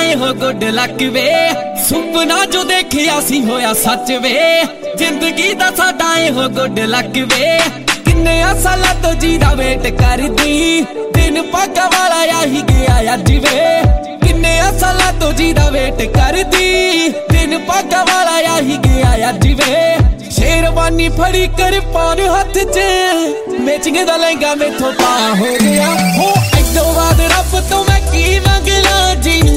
ਇਹੋ good luck ਵੇ। ਸੁਪਨਾ ਜੋ ਦੇਖਿਆ ਸੀ ਹੋਇਆ ਸੱਚ ਵੇ। ਜ਼ਿੰਦਗੀ ਦਾ ਸਾਡਾ ਇਹੋ ਗੁੱਡ ਲੱਕ ਵੇ। ਕਿੰਨੇ ਸਾਲਾਂ ਤੋਂ ਜੀਦਾ ਵੇਟ ਕਰਦੀ, ਦਿਨ ਪੱਗ ਵਾਲਾ ਆਹੀ ਗਿਆ ਅੱਜ ਵੇ। ਕਿੰਨੇ ਸਾਲਾਂ ਤੋਂ ਜੀਦਾ ਵੇਟ ਕਰਦੀ, ਦਿਨ ਪੱਗ ਵਾਲਾ ਆਹੀ ਗਿਆ ਅੱਜ ਵੇ। ਸ਼ੇਰਵਾਨੀ ਫੜੀ ਕਰ ਪਾਉਣ ਹੱਥ 'ਚ, ਮੈਚਿੰਗ ਦਾ ਲਹਿੰਗਾ ਮੈਥੋਂ ਪਾ ਹੋ ਗਿਆ। ਹੋ ਐਦੋਂ ਬਾਅਦ ਰੱਬ ਤੋਂ ਮੈਂ ਕੀ ਮੰਗ ਲਾਂ ਜੀ।